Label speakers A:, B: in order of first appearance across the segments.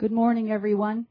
A: Good morning, everyone.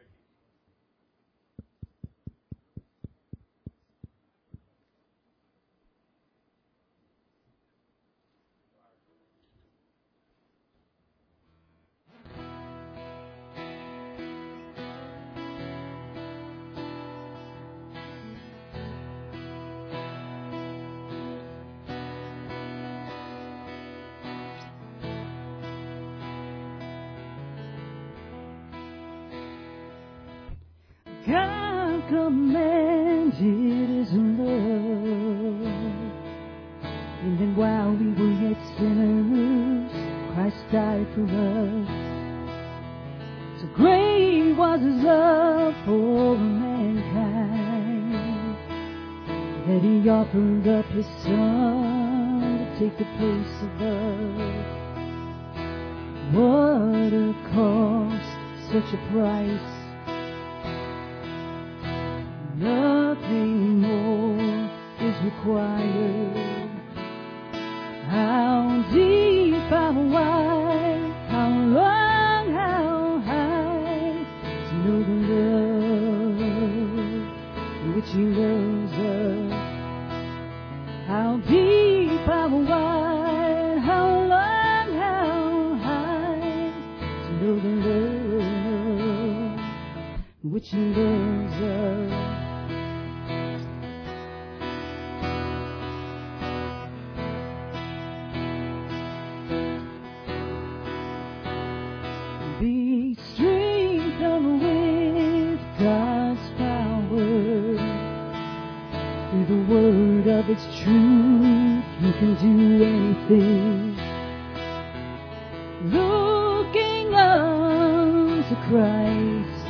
A: God commanded His love, and then while we were yet sinners, Christ died for us. So great was His love for mankind, that He offered up His Son to take the place of us. What a cost, such a price. Nothing more is required. How deep, how wide, how long, how high, to know the love which He loves us. How deep, how wide, how long, how high, to know the love which He loves us. Be strengthened with God's power. Through the word of its truth, you can do anything. Looking unto Christ,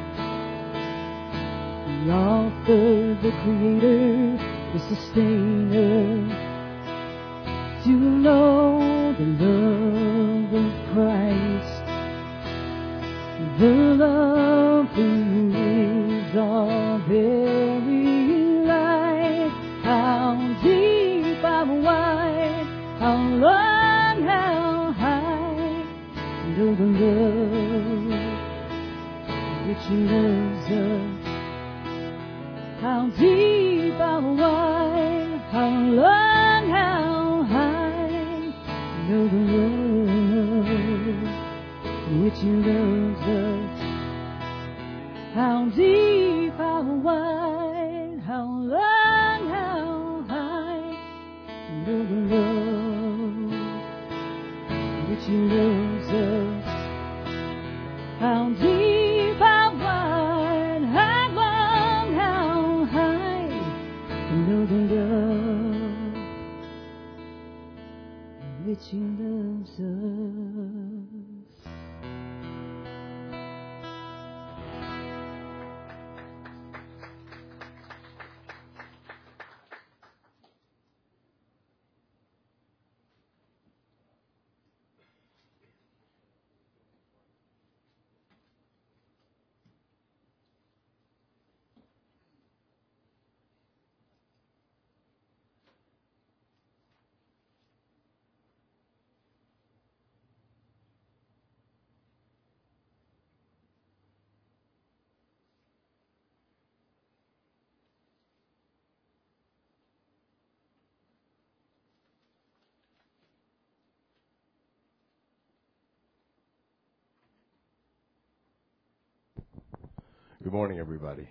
A: the author, the creator, the sustainer. To know the love of Christ, the love who is our very life. How deep, how wide, how long, how high, know the love which He loves us. How deep, how wide, how long, how high, know the love which He loves us. How deep, how wide, how long, how high, know the love which He loves us. How deep, how wide, how long, how high, know the love which He loves us.
B: Good morning, everybody.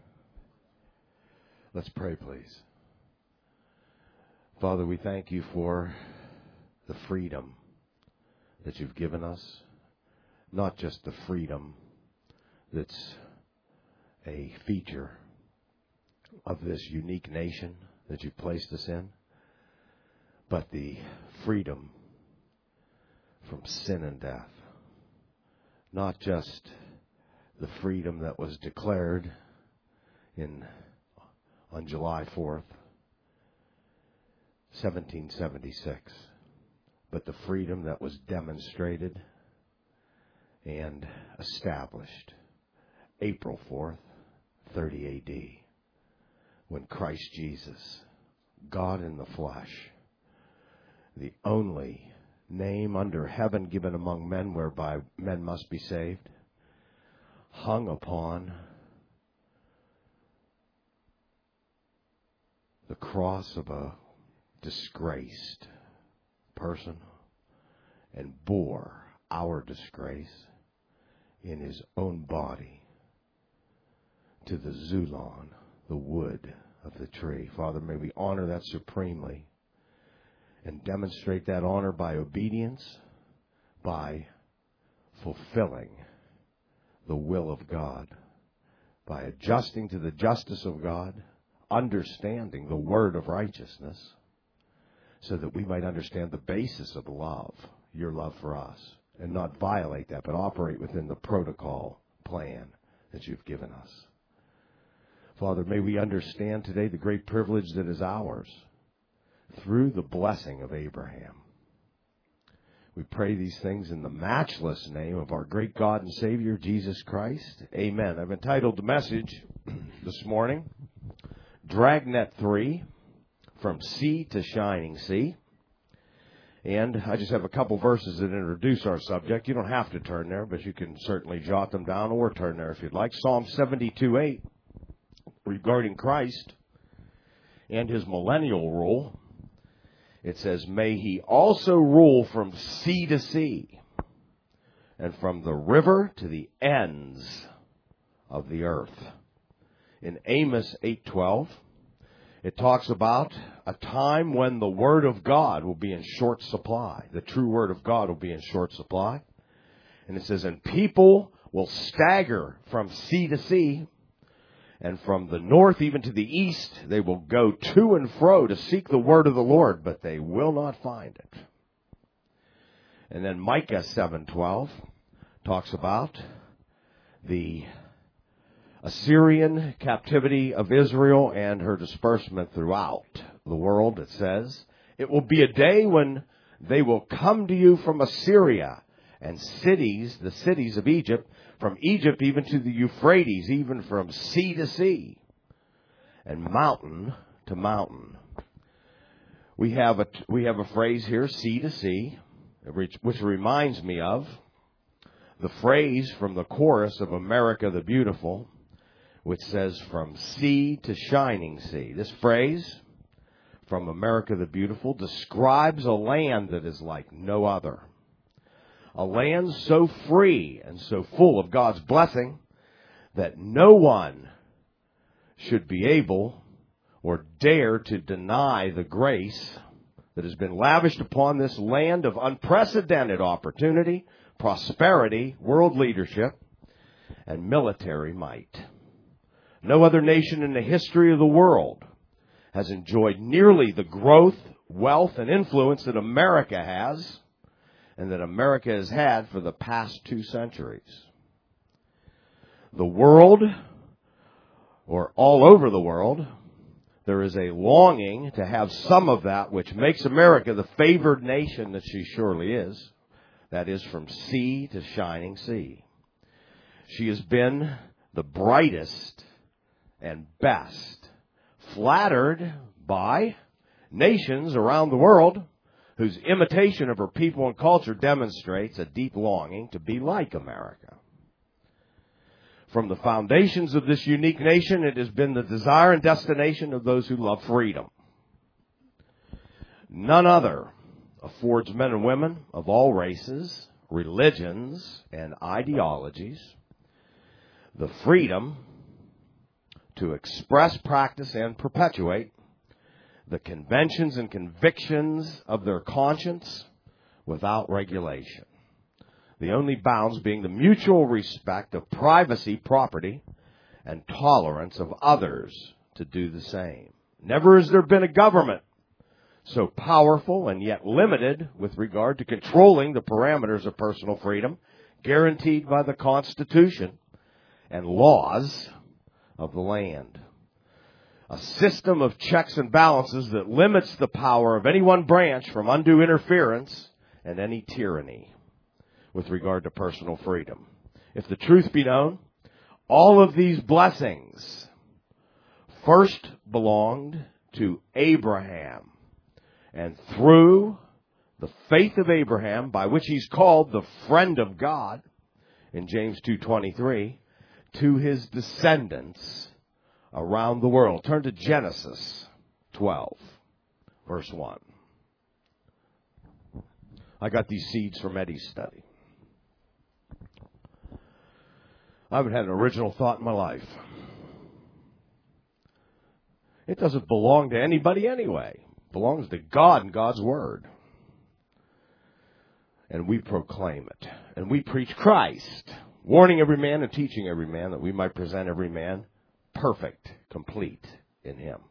B: Let's pray, please. Father, we thank You for the freedom that You've given us, not just the freedom that's a feature of this unique nation that You've placed us in, but the freedom from sin and death. Not just the freedom that was declared on July 4th, 1776, but the freedom that was demonstrated and established April 4th, 30 A.D., when Christ Jesus, God in the flesh, the only name under heaven given among men whereby men must be saved, hung upon the cross of a disgraced person and bore our disgrace in his own body to the Zulon, the wood of the tree. Father, may we honor that supremely and demonstrate that honor by obedience, by fulfilling the will of God, by adjusting to the justice of God, understanding the word of righteousness, so that we might understand the basis of love, your love for us, and not violate that, but operate within the protocol plan that you've given us. Father, may we understand today the great privilege that is ours through the blessing of Abraham. We pray these things in the matchless name of our great God and Savior, Jesus Christ. Amen. I've entitled the message this morning, Dragnet 3, From Sea to Shining Sea. And I just have a couple verses that introduce our subject. You don't have to turn there, but you can certainly jot them down or turn there if you'd like. Psalm 72:8, regarding Christ and his millennial rule. It says, may he also rule from sea to sea and from the river to the ends of the earth. In Amos 8:12, it talks about a time when the Word of God will be in short supply. The true Word of God will be in short supply. And it says, and people will stagger from sea to sea, and from the north even to the east, they will go to and fro to seek the word of the Lord, but they will not find it. And then Micah 7:12 talks about the Assyrian captivity of Israel and her disbursement throughout the world. It says, it will be a day when they will come to you from Assyria and the cities of Egypt, from Egypt even to the Euphrates, even from sea to sea and mountain to mountain. We have a phrase here, sea to sea, which reminds me of the phrase from the chorus of America the Beautiful, which says, from sea to shining sea. This phrase from America the Beautiful describes a land that is like no other. A land so free and so full of God's blessing that no one should be able or dare to deny the grace that has been lavished upon this land of unprecedented opportunity, prosperity, world leadership, and military might. No other nation in the history of the world has enjoyed nearly the growth, wealth, and influence that America has, and that America has had for the past 2 centuries. The world, or all over the world, there is a longing to have some of that which makes America the favored nation that she surely is. That is, from sea to shining sea. She has been the brightest and best, flattered by nations around the world whose imitation of her people and culture demonstrates a deep longing to be like America. From the foundations of this unique nation, it has been the desire and destination of those who love freedom. None other affords men and women of all races, religions, and ideologies the freedom to express, practice, and perpetuate the conventions and convictions of their conscience without regulation. The only bounds being the mutual respect of privacy, property, and tolerance of others to do the same. Never has there been a government so powerful and yet limited with regard to controlling the parameters of personal freedom guaranteed by the Constitution and laws of the land. A system of checks and balances that limits the power of any one branch from undue interference and any tyranny with regard to personal freedom. If the truth be known, all of these blessings first belonged to Abraham. And through the faith of Abraham, by which he's called the friend of God, in James 2:23, to his descendants around the world. Turn to Genesis 12, verse 1. I got these seeds from Eddie's study. I haven't had an original thought in my life. It doesn't belong to anybody anyway. It belongs to God and God's Word. And we proclaim it. And we preach Christ, warning every man and teaching every man, that we might present every man perfect, complete in Him.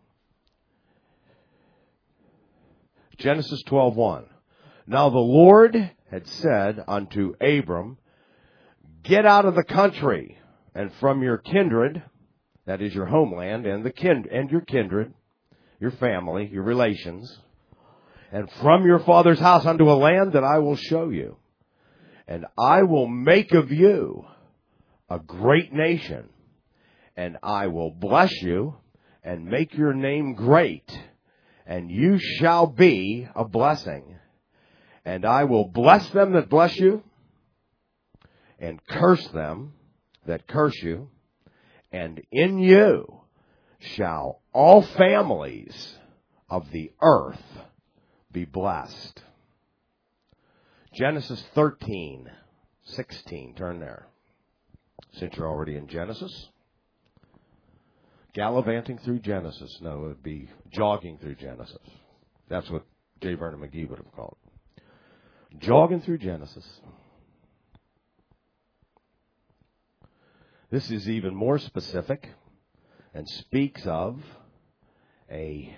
B: Genesis 12:1. Now the Lord had said unto Abram, get out of the country and from your kindred, that is your homeland, and your kindred, your family, your relations, and from your father's house unto a land that I will show you. And I will make of you a great nation, and I will bless you and make your name great, and you shall be a blessing. And I will bless them that bless you, and curse them that curse you, and in you shall all families of the earth be blessed. Genesis 13:16. Turn there. Since you're already in Genesis. Gallivanting through Genesis. No, it would be jogging through Genesis. That's what J. Vernon McGee would have called it. Jogging through Genesis. This is even more specific and speaks of a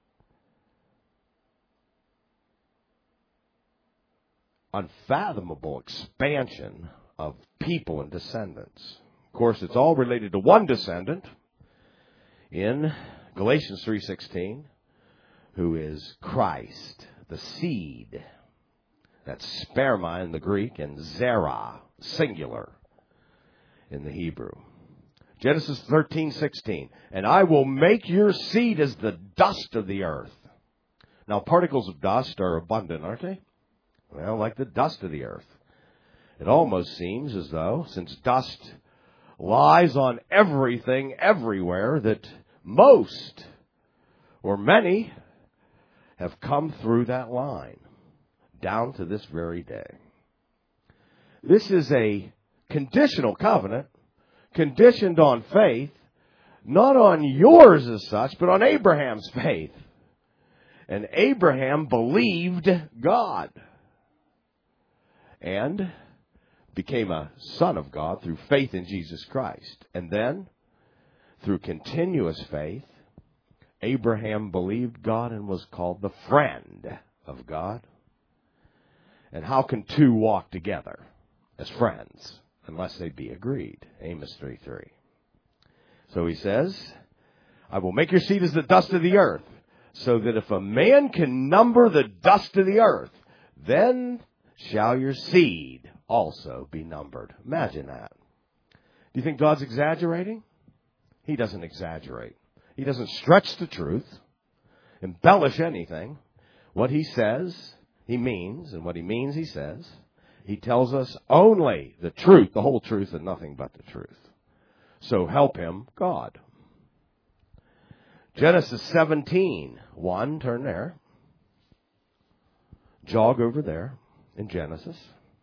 B: unfathomable expansion of people and descendants. Of course, it's all related to one descendant in Galatians 3:16, who is Christ, the seed. That's sperma in the Greek and zera, singular, in the Hebrew. Genesis 13:16. And I will make your seed as the dust of the earth. Now, particles of dust are abundant, aren't they? Well, like the dust of the earth. It almost seems as though, since dust lies on everything everywhere, that most or many have come through that line down to this very day. This is a conditional covenant, conditioned on faith, not on yours as such, but on Abraham's faith. And Abraham believed God and became a son of God through faith in Jesus Christ. And then, through continuous faith, Abraham believed God and was called the friend of God. And how can two walk together as friends unless they be agreed? Amos 3:3. So he says, I will make your seed as the dust of the earth, so that if a man can number the dust of the earth, then shall your seed also be numbered. Imagine that. Do you think God's exaggerating? He doesn't exaggerate. He doesn't stretch the truth, embellish anything. What he says, he means, and what he means, he says. He tells us only the truth, the whole truth, and nothing but the truth. So help him, God. Genesis 17:1, turn there. Jog over there in Genesis.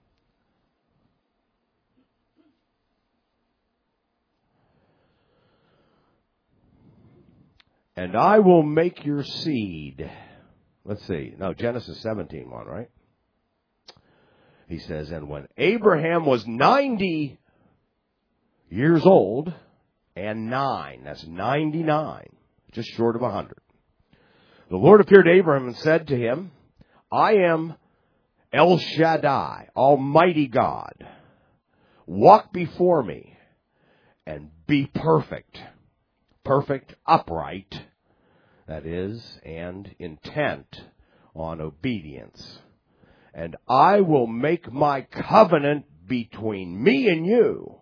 B: And I will make your seed. Let's see. No, Genesis 17:1, right? He says, and when Abraham was 90 years old and 9, that's 99, just short of 100. The Lord appeared to Abraham and said to him, I am El Shaddai, Almighty God. Walk before me and be perfect. Perfect, upright, that is, and intent on obedience. And I will make my covenant between me and you,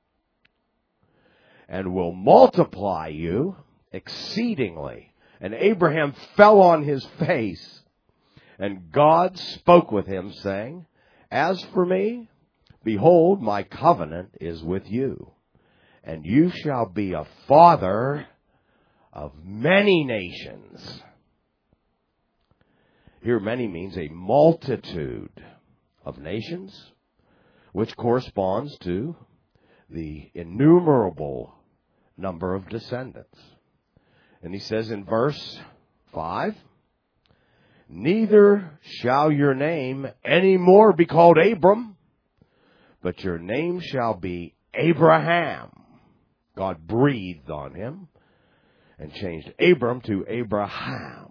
B: and will multiply you exceedingly. And Abraham fell on his face, and God spoke with him, saying, as for me, behold, my covenant is with you, and you shall be a father of many nations. Here, many means a multitude of nations, which corresponds to the innumerable number of descendants. And he says in verse 5, neither shall your name any more be called Abram, but your name shall be Abraham. God breathed on him and changed Abram to Abraham.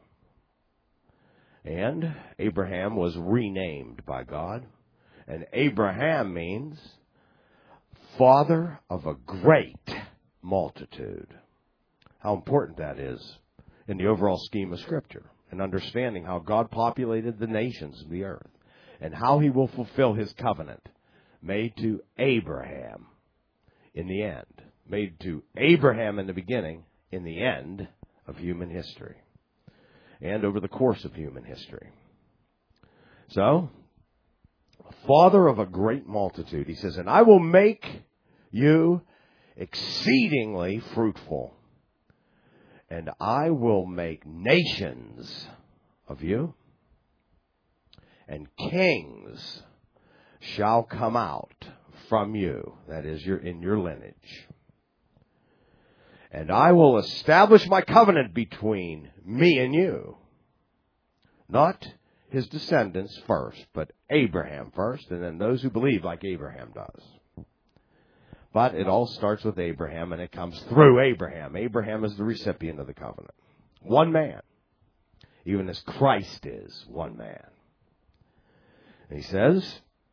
B: And Abraham was renamed by God. And Abraham means father of a great multitude. How important that is in the overall scheme of Scripture, and understanding how God populated the nations of the earth and how he will fulfill his covenant made to Abraham in the end, made to Abraham in the beginning, in the end of human history, and over the course of human history. So, father of a great multitude, he says, and I will make you exceedingly fruitful, and I will make nations of you, and kings shall come out from you, that is, in your lineage. And I will establish my covenant between me and you. Not his descendants first, but Abraham first, and then those who believe like Abraham does. But it all starts with Abraham, and it comes through Abraham. Abraham is the recipient of the covenant. One man, even as Christ is one man. And he says,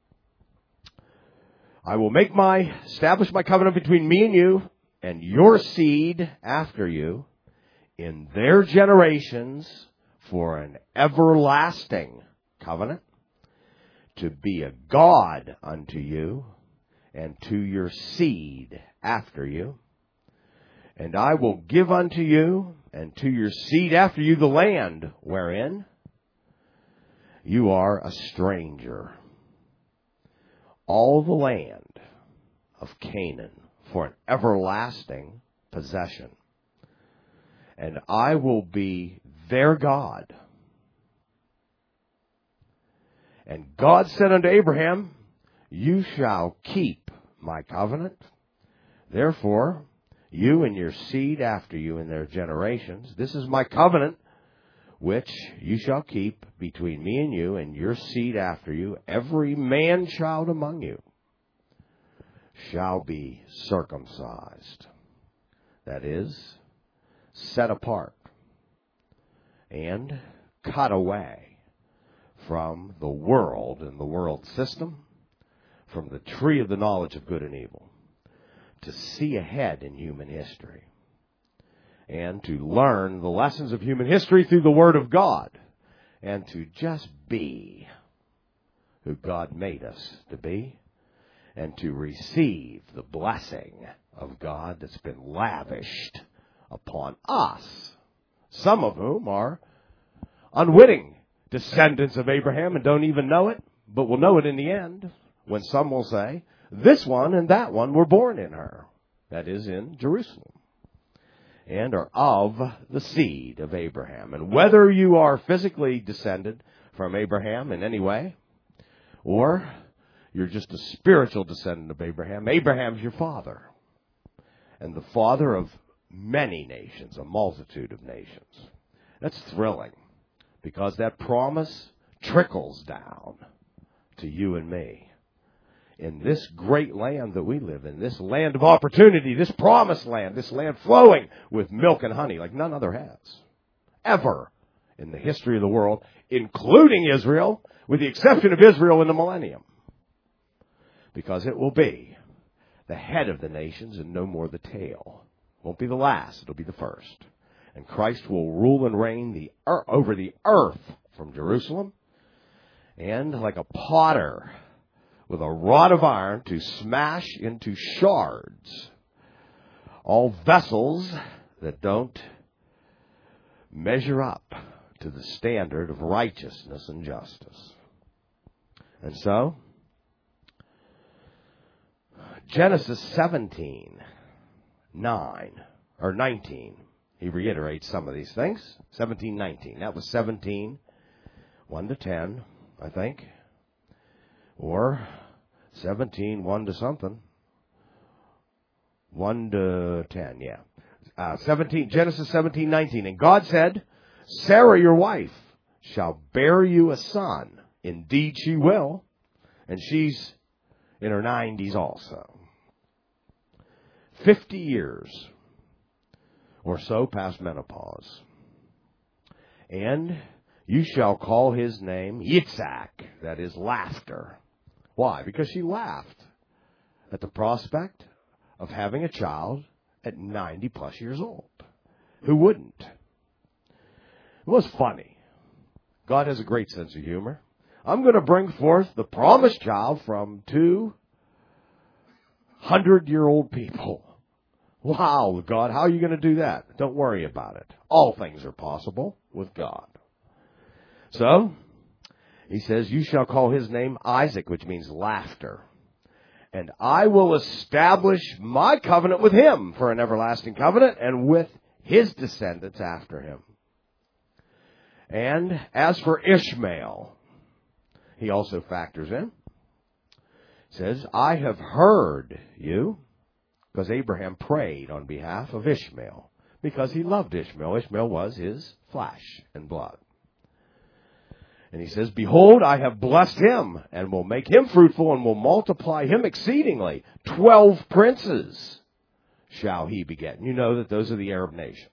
B: I will establish my covenant between me and you, and your seed after you, in their generations, for an everlasting covenant, to be a God unto you, and to your seed after you. And I will give unto you, and to your seed after you, the land wherein you are a stranger, all the land of Canaan, for an everlasting possession. And I will be their God. And God said unto Abraham, you shall keep my covenant. Therefore, you and your seed after you in their generations, this is my covenant, which you shall keep between me and you and your seed after you. Every man-child among you shall be circumcised. That is, set apart and cut away from the world and the world system, from the tree of the knowledge of good and evil, to see ahead in human history and to learn the lessons of human history through the Word of God, and to just be who God made us to be, and to receive the blessing of God that's been lavished upon us, some of whom are unwitting descendants of Abraham and don't even know it, but will know it in the end, when some will say, this one and that one were born in her, that is, in Jerusalem, and are of the seed of Abraham. And whether you are physically descended from Abraham in any way, or you're just a spiritual descendant of Abraham, Abraham's your father, and the father of many nations, a multitude of nations. That's thrilling, because that promise trickles down to you and me. In this great land that we live in, this land of opportunity, this promised land, this land flowing with milk and honey like none other has ever in the history of the world, including Israel, with the exception of Israel in the millennium. Because it will be the head of the nations and no more the tail. It won't be the last, it'll be the first. And Christ will rule and reign over the earth from Jerusalem, and like a potter with a rod of iron to smash into shards all vessels that don't measure up to the standard of righteousness and justice. And so, Genesis 17, 9, or 19. He reiterates some of these things. 17, 19. That was 17, 1 to 10, I think. Or 17, 1 to something. 1 to 10, yeah. Genesis 17, 19. And God said, Sarah, your wife, shall bear you a son. Indeed she will. And she's in her 90s also. 50 years or so past menopause. And you shall call his name Yitzhak, that is laughter. Why? Because she laughed at the prospect of having a child at 90 plus years old. Who wouldn't? It was funny. God has a great sense of humor. I'm going to bring forth the promised child from 200-year-old people. Wow, God, how are you going to do that? Don't worry about it. All things are possible with God. So, he says, you shall call his name Isaac, which means laughter. And I will establish my covenant with him for an everlasting covenant and with his descendants after him. And as for Ishmael, he also factors in. He says, I have heard you, because Abraham prayed on behalf of Ishmael, because he loved Ishmael. Ishmael was his flesh and blood. And he says, behold, I have blessed him, and will make him fruitful, and will multiply him exceedingly. 12 princes shall he beget. And you know that those are the Arab nations.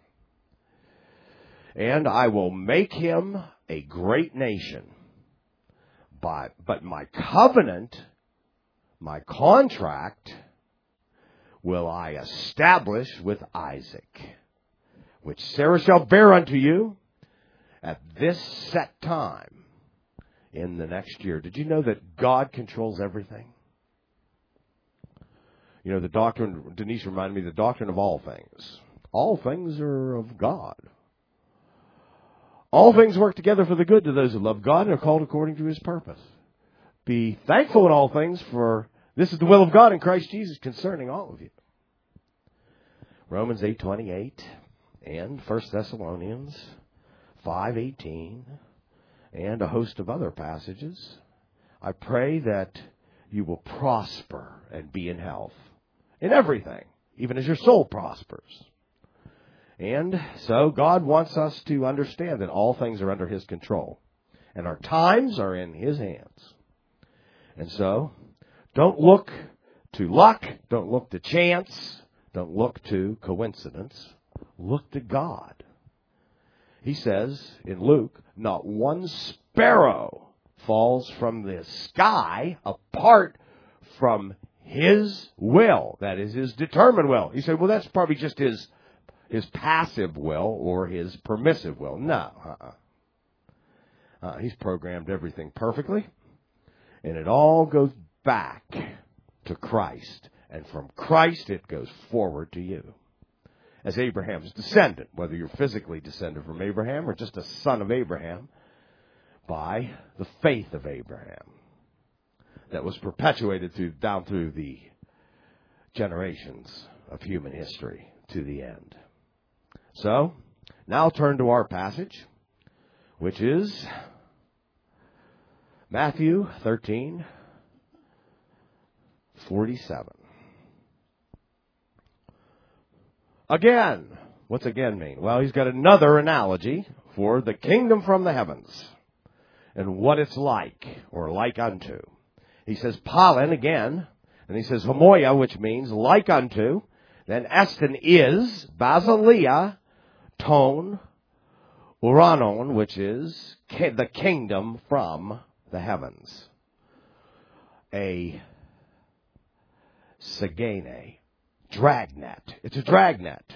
B: And I will make him a great nation. But my covenant, my contract, will I establish with Isaac, which Sarah shall bear unto you at this set time in the next year. Did you know that God controls everything? You know, the doctrine, Denise reminded me, the doctrine of all things. All things are of God. All things work together for the good to those who love God and are called according to his purpose. Be thankful in all things, for this is the will of God in Christ Jesus concerning all of you. Romans 8:28 and 1 Thessalonians 5:18 and a host of other passages. I pray that you will prosper and be in health in everything, even as your soul prospers. And so God wants us to understand that all things are under his control, and our times are in his hands. And so don't look to luck, don't look to chance, don't look to coincidence. Look to God. He says in Luke, not one sparrow falls from the sky apart from his will. That is his determined will. You say, well, that's probably just his passive will or his permissive will. No. He's programmed everything perfectly. And it all goes back to Christ. And from Christ, it goes forward to you. As Abraham's descendant, whether you're physically descended from Abraham or just a son of Abraham, by the faith of Abraham that was perpetuated down through the generations of human history to the end. So, now turn to our passage, which is Matthew 13:47. Again. What's again mean? Well, he's got another analogy for the kingdom from the heavens and what it's like, or like unto. He says Palin again, and he says homoia, which means like unto. Then estin is, basileia, ton, uranon, which is the kingdom from the heavens. A sagene, dragnet. It's a dragnet.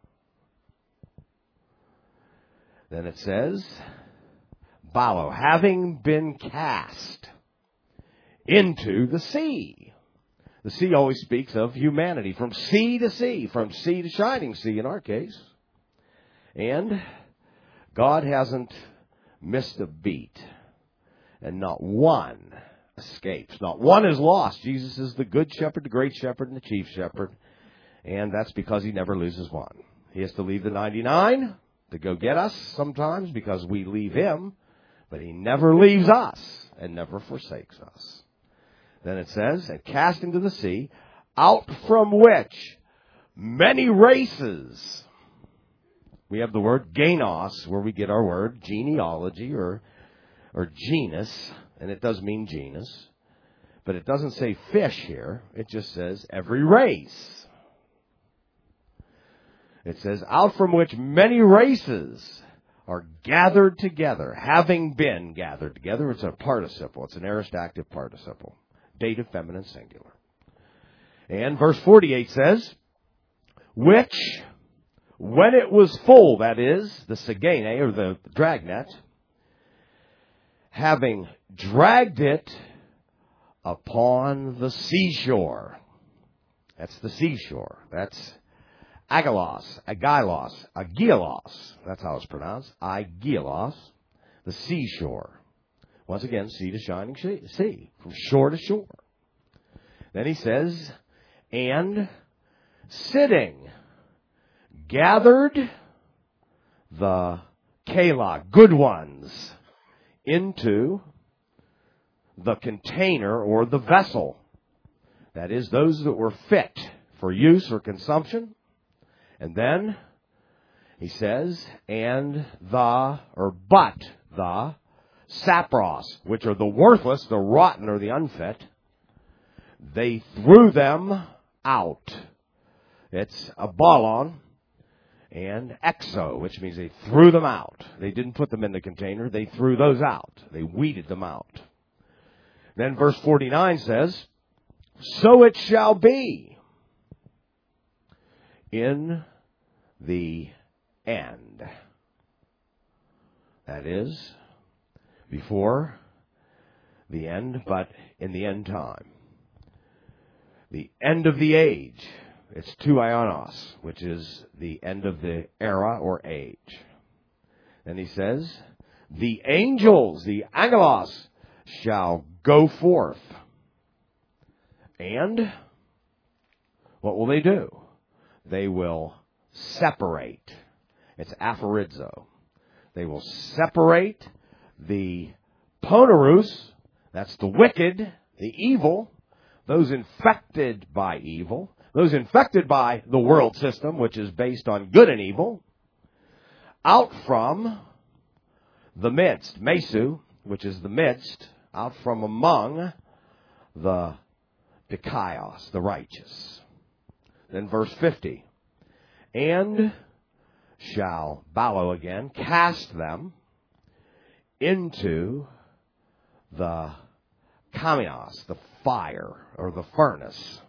B: Then it says, balo, having been cast into the sea. The sea always speaks of humanity, from sea to sea, from sea to shining sea in our case. And God hasn't missed a beat. And not one escapes. Not one is lost. Jesus is the good shepherd, the great shepherd, and the chief shepherd. And that's because he never loses one. He has to leave the 99 to go get us sometimes because we leave him. But he never leaves us and never forsakes us. Then it says, and cast into the sea, out from which many races. We have the word genos, where we get our word genealogy or genus, and it does mean genus. But it doesn't say fish here. It just says every race. It says, out from which many races are gathered together, having been gathered together. It's a participle. It's an aorist active participle. Dative, feminine, singular. And verse 48 says, which, when it was full, that is, the Sagene, or the dragnet, having dragged it upon the seashore. That's the seashore. That's Agilos. That's how it's pronounced. Agilos, the seashore. Once again, sea to shining sea, from shore to shore. Then he says, and sitting, gathered the Keilah, good ones, into the container or the vessel. That is, those that were fit for use or consumption. And then he says, but the sapros, which are the worthless, the rotten, or the unfit, they threw them out. It's a balon and exo, which means they threw them out. They didn't put them in the container. They threw those out. They weeded them out. Then verse 49 says, so it shall be in the end. That is, before the end, but in the end time. The end of the age. It's tu ionos, which is the end of the era or age. And he says, the angels, the angelos, shall go forth. And what will they do? They will separate. It's aphorizo. They will separate the ponerus, that's the wicked, the evil, those infected by evil, those infected by the world system, which is based on good and evil, out from the midst, mesu, which is the midst, out from among the dikaios, the righteous. Then verse 50, and shall, ballo again, cast them into the kamios, the fire, or the furnace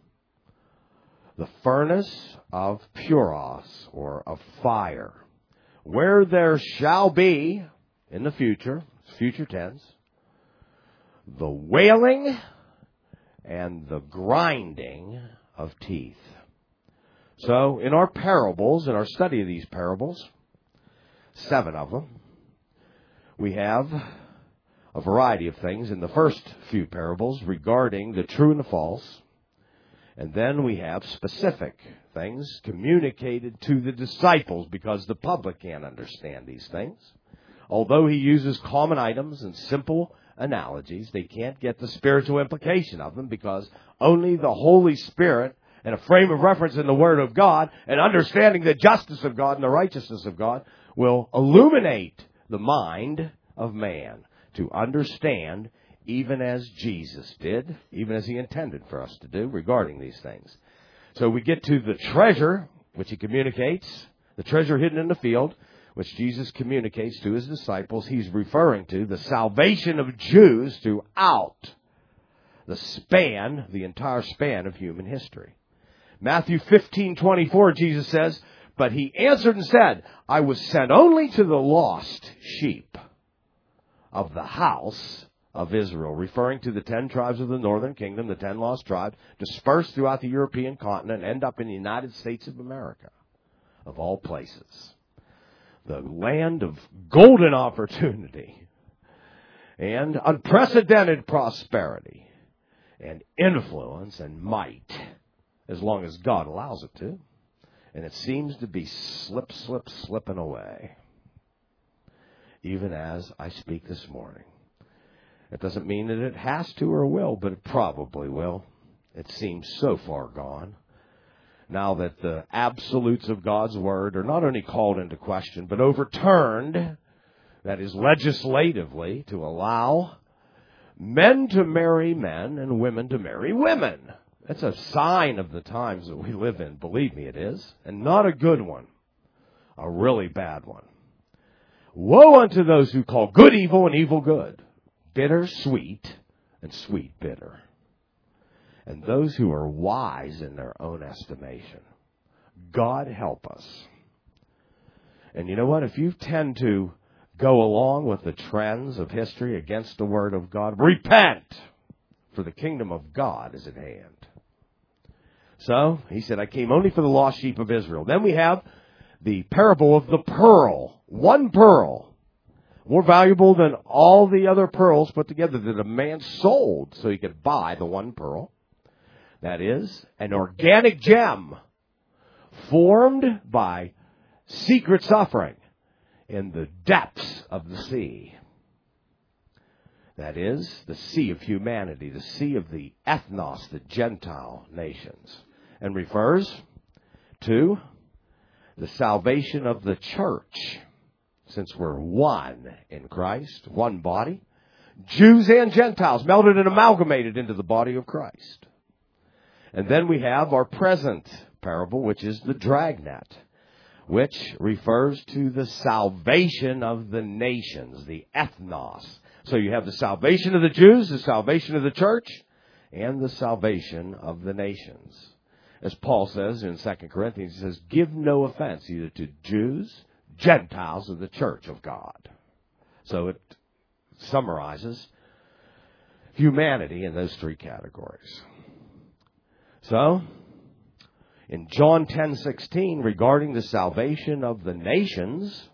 B: of puros, or of fire, where there shall be, in the future tense, the wailing and the grinding of teeth. So, in our parables, in our study of these parables, 7 of them, we have a variety of things in the first few parables regarding the true and the false. And then we have specific things communicated to the disciples because the public can't understand these things. Although he uses common items and simple analogies, they can't get the spiritual implication of them because only the Holy Spirit and a frame of reference in the Word of God and understanding the justice of God and the righteousness of God will illuminate the mind of man to understand, even as Jesus did, even as he intended for us to do regarding these things. So we get to the treasure, which he communicates, the treasure hidden in the field, which Jesus communicates to his disciples. He's referring to the salvation of Jews throughout the entire span of human history. Matthew 15:24, Jesus says, but he answered and said, I was sent only to the lost sheep of the house of Israel, referring to the 10 tribes of the northern kingdom, the 10 lost tribes, dispersed throughout the European continent, end up in the United States of America, of all places. The land of golden opportunity. and unprecedented prosperity and influence and might, as long as God allows it to. And it seems to be slipping away, even as I speak this morning. It doesn't mean that it has to or will, but it probably will. It seems so far gone. Now that the absolutes of God's Word are not only called into question, but overturned, that is legislatively, to allow men to marry men and women to marry women. That's a sign of the times that we live in. Believe me, it is. And not a good one. A really bad one. Woe unto those who call good evil and evil good, bitter sweet and sweet bitter. And those who are wise in their own estimation. God help us. And you know what? If you tend to go along with the trends of history against the Word of God, repent, for the kingdom of God is at hand. So, he said, I came only for the lost sheep of Israel. Then we have the parable of the pearl. One pearl. More valuable than all the other pearls put together that a man sold so he could buy the one pearl. That is, an organic gem formed by secret suffering in the depths of the sea. That is, the sea of humanity, the sea of the ethnos, the Gentile nations. And refers to the salvation of the church, since we're one in Christ, one body. Jews and Gentiles melded and amalgamated into the body of Christ. And then we have our present parable, which is the dragnet, which refers to the salvation of the nations, the ethnos. So you have the salvation of the Jews, the salvation of the church, and the salvation of the nations. As Paul says in 2 Corinthians, he says, give no offense either to Jews, Gentiles, or the church of God. So it summarizes humanity in those three categories. So, in John 10:16, regarding the salvation of the nations,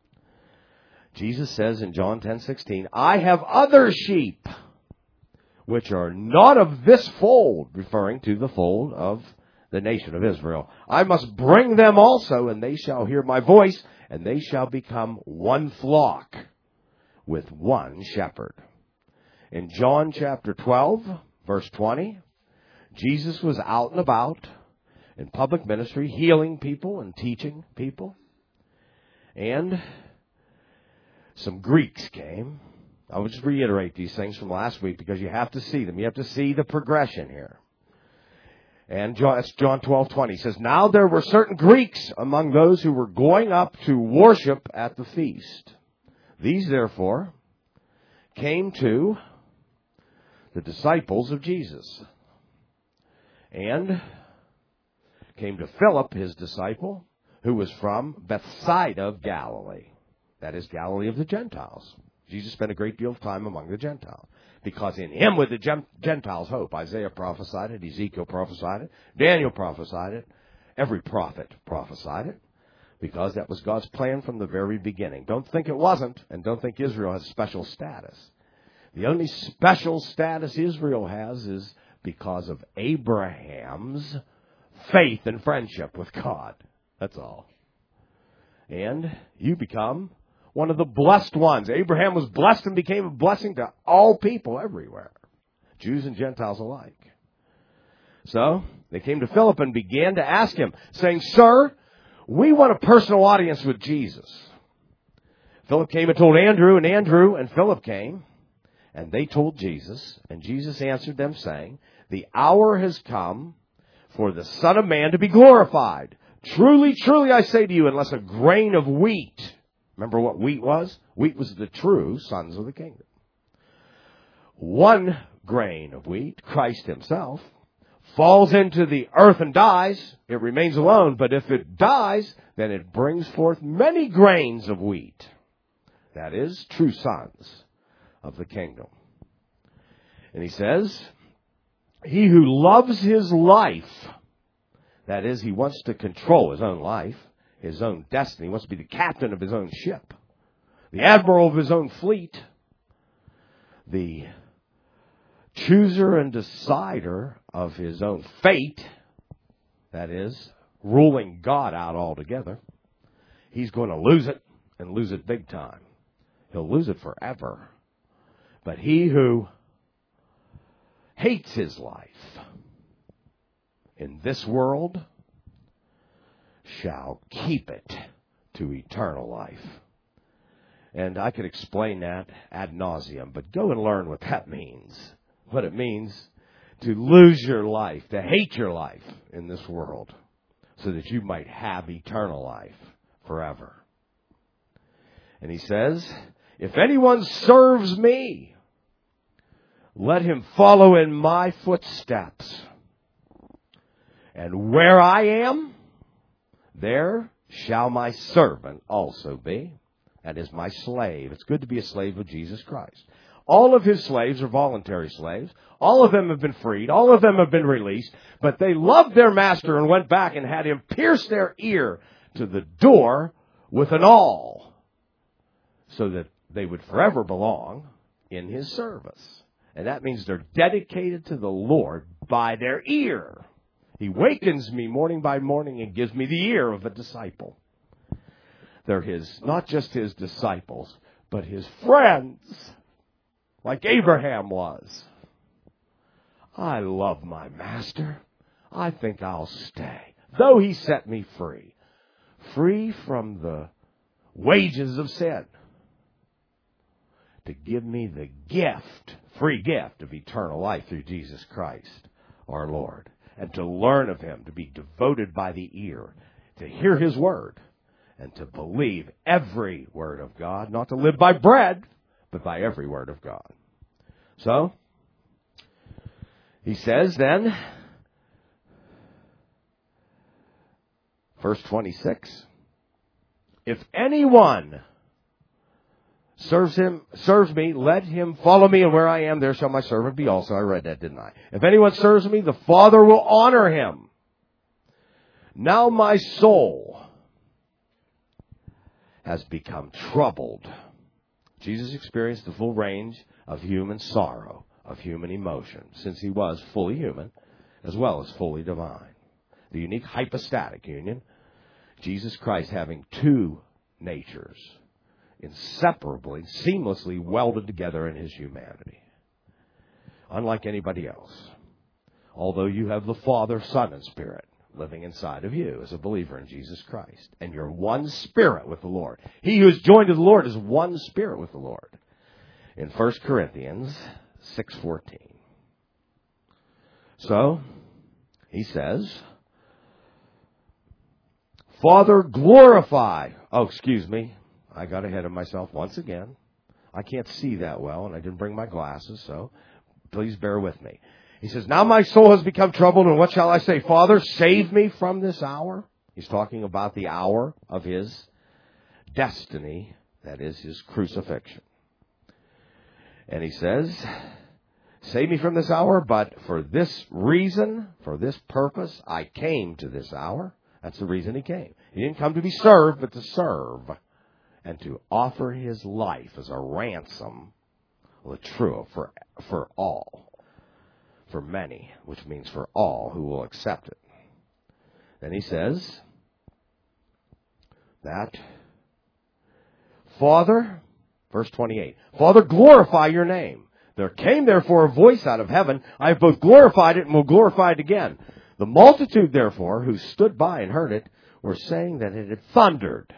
B: Jesus says in John 10:16, I have other sheep, which are not of this fold, referring to the fold of the nation of Israel. I must bring them also, and they shall hear my voice, and they shall become one flock with one shepherd. In John chapter 12, verse 20, Jesus was out and about in public ministry, healing people and teaching people. And some Greeks came. I will just reiterate these things from last week because you have to see them. You have to see the progression here. And John 12:20 says, now there were certain Greeks among those who were going up to worship at the feast. These, therefore, came to the disciples of Jesus and came to Philip, his disciple, who was from Bethsaida of Galilee. That is Galilee of the Gentiles. Jesus spent a great deal of time among the Gentiles. Because in him would the Gentiles hope. Isaiah prophesied it. Ezekiel prophesied it. Daniel prophesied it. Every prophet prophesied it. Because that was God's plan from the very beginning. Don't think it wasn't. And don't think Israel has special status. The only special status Israel has is because of Abraham's faith and friendship with God. That's all. And you become one of the blessed ones. Abraham was blessed and became a blessing to all people everywhere, Jews and Gentiles alike. So they came to Philip and began to ask him, saying, Sir, we want a personal audience with Jesus. Philip came and told Andrew, and Andrew and Philip came, and they told Jesus, and Jesus answered them, saying, the hour has come for the Son of Man to be glorified. Truly, truly, I say to you, unless a grain of wheat, remember what wheat was? Wheat was the true sons of the kingdom. One grain of wheat, Christ himself, falls into the earth and dies, it remains alone. But if it dies, then it brings forth many grains of wheat. That is, true sons of the kingdom. And he says, he who loves his life, that is, he wants to control his own life, his own destiny. He wants to be the captain of his own ship, the admiral of his own fleet. the chooser and decider of his own fate, that is, ruling God out altogether, he's going to lose it, and lose it big time. He'll lose it forever. But he who hates his life in this world shall keep it to eternal life. And I could explain that ad nauseum, but go and learn what that means. What it means to lose your life, to hate your life in this world, so that you might have eternal life forever. And he says, if anyone serves me, let him follow in my footsteps. And where I am, there shall my servant also be. That is my slave. It's good to be a slave of Jesus Christ. All of his slaves are voluntary slaves. All of them have been freed. All of them have been released. But they loved their master and went back and had him pierce their ear to the door with an awl, so that they would forever belong in his service. And that means they're dedicated to the Lord by their ear. He wakens me morning by morning and gives me the ear of a disciple. They're not just his disciples, but his friends, like Abraham was. I love my master. I think I'll stay, though he set me free. Free from the wages of sin, to give me the free gift of eternal life through Jesus Christ, our Lord. And to learn of him, to be devoted by the ear, to hear his word, and to believe every word of God, not to live by bread, but by every word of God. So, he says then, verse 26, if anyone serves me, let him follow me, and where I am, there shall my servant be also. I read that, didn't I? If anyone serves me, the Father will honor him. Now my soul has become troubled. Jesus experienced the full range of human sorrow, of human emotion, since he was fully human as well as fully divine. The unique hypostatic union, Jesus Christ having two natures, inseparably, seamlessly welded together in his humanity. Unlike anybody else. Although you have the Father, Son, and Spirit living inside of you as a believer in Jesus Christ. And you're one spirit with the Lord. He who is joined to the Lord is one spirit with the Lord. In 1 Corinthians 6:14. So, he says, Father, glorify. I got ahead of myself once again. I can't see that well, and I didn't bring my glasses, so please bear with me. He says, now my soul has become troubled, and what shall I say? Father, save me from this hour. He's talking about the hour of his destiny, that is his crucifixion. And he says, save me from this hour, but for this reason, for this purpose, I came to this hour. That's the reason he came. He didn't come to be served, but to serve, and to offer his life as a ransom, for all, for many, which means for all who will accept it. Then he says that, Father, verse 28, Father, glorify your name. There came therefore a voice out of heaven, I have both glorified it and will glorify it again. The multitude, therefore, who stood by and heard it, were saying that it had thundered.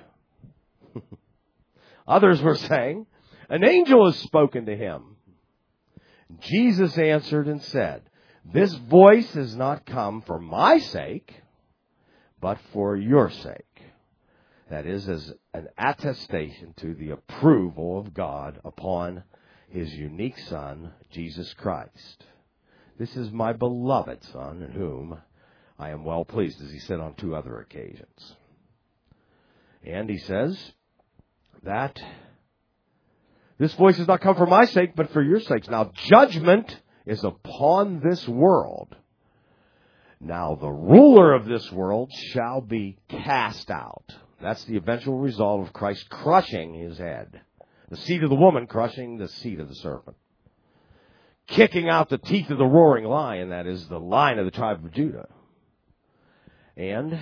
B: Others were saying, an angel has spoken to him. Jesus answered and said, this voice has not come for my sake, but for your sake. That is, as an attestation to the approval of God upon his unique Son, Jesus Christ. This is my beloved Son, in whom I am well pleased, as he said on 2 other occasions. And he says that this voice has not come for my sake, but for your sakes. Now judgment is upon this world. Now the ruler of this world shall be cast out. That's the eventual result of Christ crushing his head. The seed of the woman crushing the seed of the serpent. kicking out the teeth of the roaring lion, that is the Lion of the tribe of Judah, and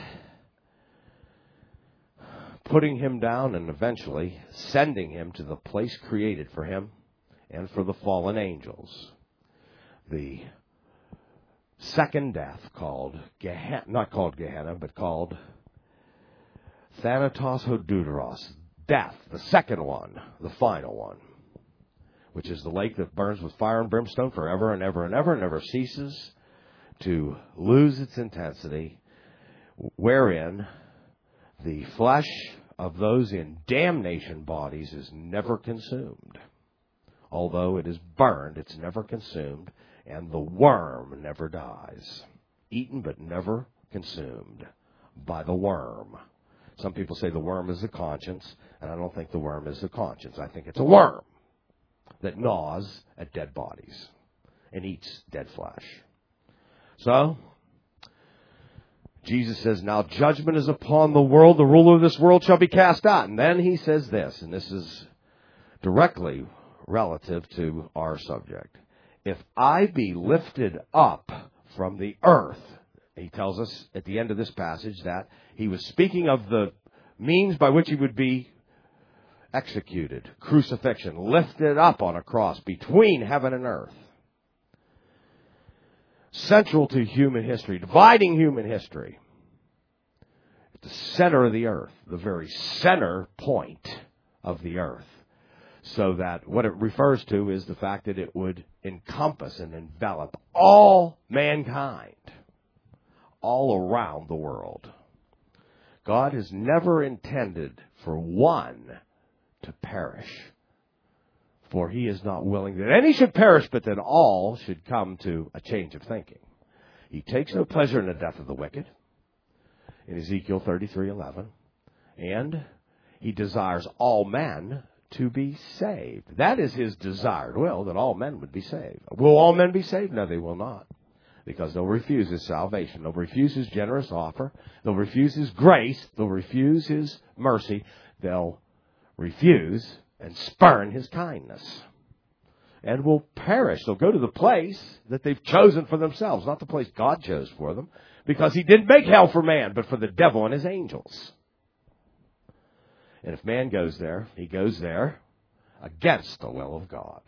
B: putting him down and eventually sending him to the place created for him and for the fallen angels. The second death called Gehenna, not called Gehenna, but called Thanatos Hodouros, death, the second one, the final one, which is the lake that burns with fire and brimstone forever and ever and ever, and never ceases to lose its intensity, wherein the flesh of those in damnation bodies is never consumed. Although it is burned, it's never consumed, and the worm never dies. Eaten but never consumed by the worm. Some people say the worm is the conscience, and I don't think the worm is the conscience. I think it's a worm that gnaws at dead bodies and eats dead flesh. So, Jesus says, now judgment is upon the world. The ruler of this world shall be cast out. And then he says this, and this is directly relative to our subject. If I be lifted up from the earth, he tells us at the end of this passage that he was speaking of the means by which he would be executed, crucifixion, lifted up on a cross between heaven and earth. Central to human history, dividing human history. At the center of the earth, the very center point of the earth. So that what it refers to is the fact that it would encompass and envelop all mankind, all around the world. God has never intended for one to perish. For he is not willing that any should perish, but that all should come to a change of thinking. He takes no pleasure in the death of the wicked, in Ezekiel 33:11, and he desires all men to be saved. That is his desired will, that all men would be saved. Will all men be saved? No, they will not, because they'll refuse his salvation. They'll refuse his generous offer. They'll refuse his grace. They'll refuse his mercy. They'll refuse and spurn his kindness, and will perish. They'll go to the place that they've chosen for themselves, not the place God chose for them, because he didn't make hell for man, but for the devil and his angels. And if man goes there, he goes there against the will of God.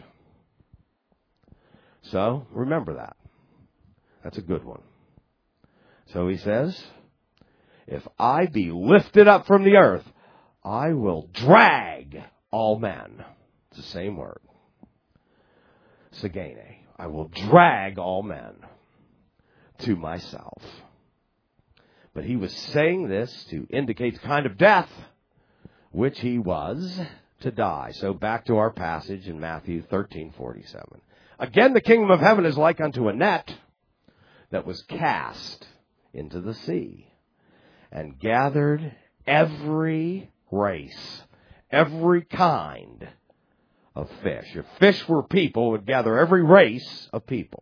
B: So, remember that. That's a good one. So he says, if I be lifted up from the earth, I will drag all men. It's the same word. Sagene. I will drag all men to myself. But he was saying this to indicate the kind of death which he was to die. So back to our passage in Matthew 13:47. Again, the kingdom of heaven is like unto a net that was cast into the sea and gathered every race, every kind of fish. If fish were people, it would gather every race of people,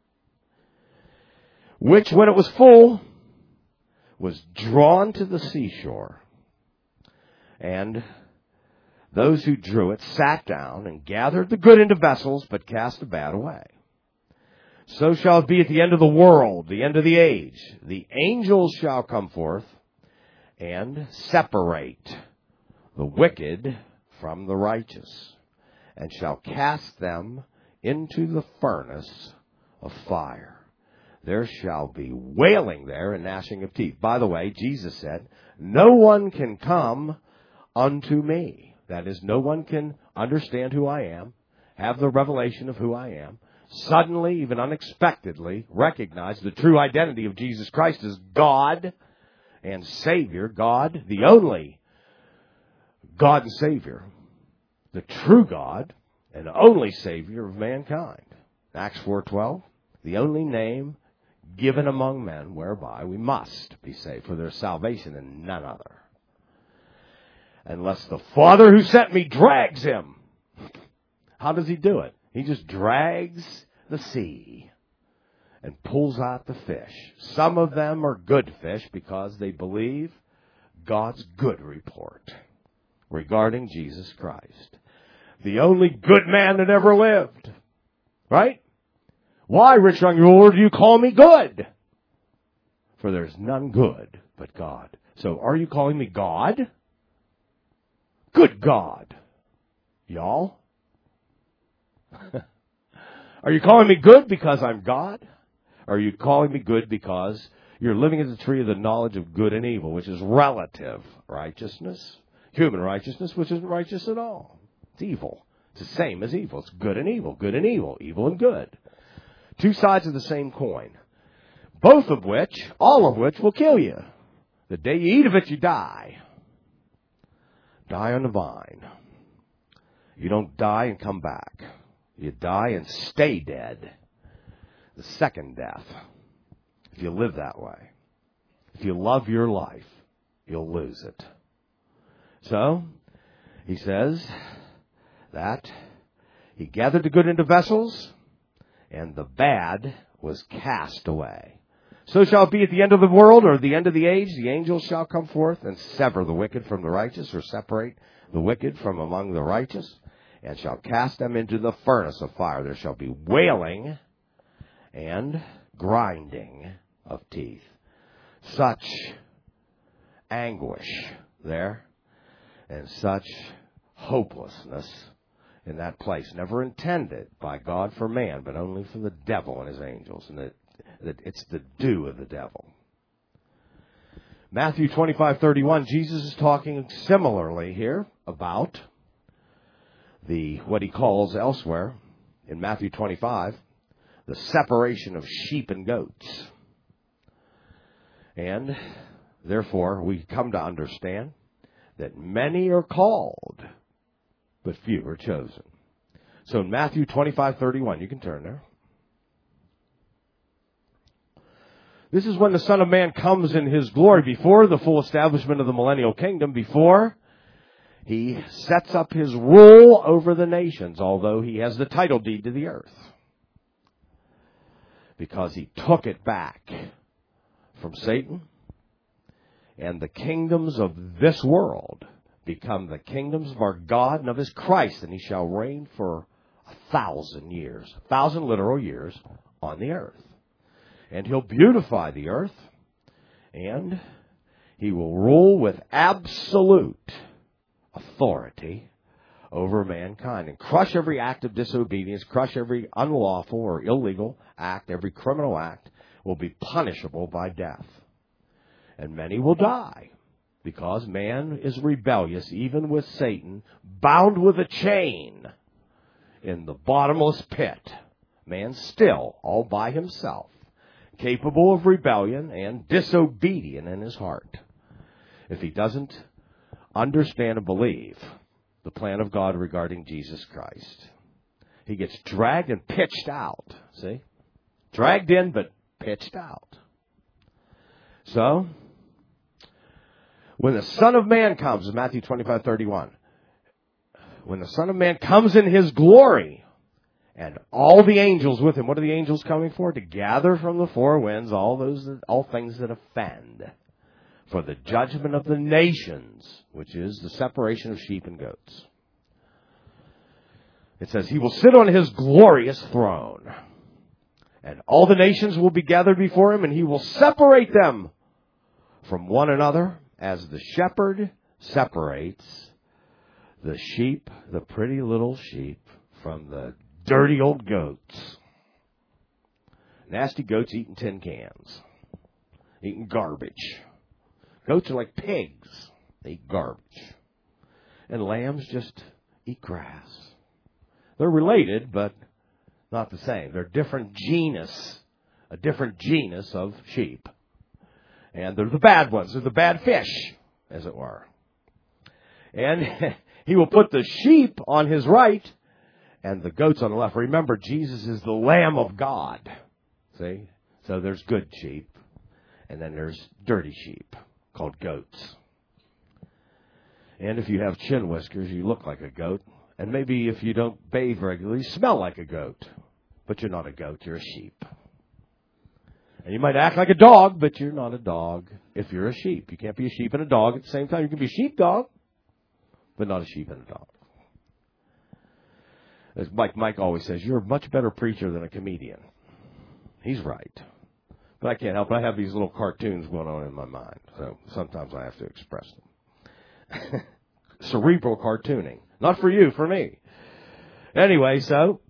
B: which, when it was full, was drawn to the seashore. And those who drew it sat down and gathered the good into vessels, but cast the bad away. So shall it be at the end of the world, the end of the age. The angels shall come forth and separate the wicked from the righteous, and shall cast them into the furnace of fire. There shall be wailing there and gnashing of teeth. By the way, Jesus said, no one can come unto me. That is, no one can understand who I am, have the revelation of who I am, suddenly, even unexpectedly, recognize the true identity of Jesus Christ as God and Savior, God, the only God and Savior, the true God and only Savior of mankind. Acts 4:12, the only name given among men whereby we must be saved, for there's salvation in none other. Unless the Father who sent me drags him. How does he do it? He just drags the sea and pulls out the fish. Some of them are good fish because they believe God's good report regarding Jesus Christ, the only good man that ever lived. Right? Why, rich young ruler, do you call me good? For there's none good but God. So are you calling me God? Good God. Y'all? Are you calling me good because I'm God? Or are you calling me good because you're living in the tree of the knowledge of good and evil, which is relative righteousness, human righteousness, which isn't righteous at all. It's evil. It's the same as evil. It's good and evil, evil and good. Two sides of the same coin. Both of which, all of which, will kill you. The day you eat of it, you die. Die on the vine. You don't die and come back. You die and stay dead. The second death. If you live that way. If you love your life, you'll lose it. So, he says that he gathered the good into vessels, and the bad was cast away. So shall it be at the end of the world, or the end of the age, the angels shall come forth and sever the wicked from the righteous, or separate the wicked from among the righteous, and shall cast them into the furnace of fire. There shall be wailing and grinding of teeth. Such anguish there, and such hopelessness in that place. Never intended by God for man, but only for the devil and his angels. And that it's the due of the devil. Matthew 25:31, Jesus is talking similarly here about what he calls elsewhere in Matthew 25, the separation of sheep and goats. And therefore, we come to understand that many are called, but few are chosen. So in Matthew 25:31, you can turn there. This is when the Son of Man comes in his glory, before the full establishment of the millennial kingdom, before he sets up his rule over the nations, although he has the title deed to the earth. Because he took it back from Satan, and the kingdoms of this world become the kingdoms of our God and of his Christ, and he shall reign for 1,000 years, 1,000 literal years on the earth. And he'll beautify the earth, and he will rule with absolute authority over mankind and crush every act of disobedience, crush every unlawful or illegal act, every criminal act will be punishable by death. And many will die because man is rebellious, even with Satan, bound with a chain in the bottomless pit. Man still, all by himself, capable of rebellion and disobedient in his heart. If he doesn't understand and believe the plan of God regarding Jesus Christ, he gets dragged and pitched out. See? Dragged in, but pitched out. So, when the Son of Man comes, in Matthew 25:31, when the Son of Man comes in his glory, and all the angels with him, what are the angels coming for? To gather from the four winds all things that offend, for the judgment of the nations, which is the separation of sheep and goats. It says, he will sit on his glorious throne, and all the nations will be gathered before him, and he will separate them from one another, as the shepherd separates the sheep, the pretty little sheep, from the dirty old goats. Nasty goats eating tin cans, eating garbage. Goats are like pigs. They eat garbage. And lambs just eat grass. They're related, but not the same. They're a different genus of sheep. And they're the bad ones. They're the bad fish, as it were. And he will put the sheep on his right and the goats on the left. Remember, Jesus is the Lamb of God. See? So there's good sheep, and then there's dirty sheep, called goats. And if you have chin whiskers, you look like a goat. And maybe if you don't bathe regularly, you smell like a goat. But you're not a goat, you're a sheep. And you might act like a dog, but you're not a dog if you're a sheep. You can't be a sheep and a dog at the same time. You can be a sheepdog, but not a sheep and a dog. As Mike always says, you're a much better preacher than a comedian. He's right. But I can't help it. I have these little cartoons going on in my mind. So sometimes I have to express them. Cerebral cartooning. Not for you, for me. Anyway, so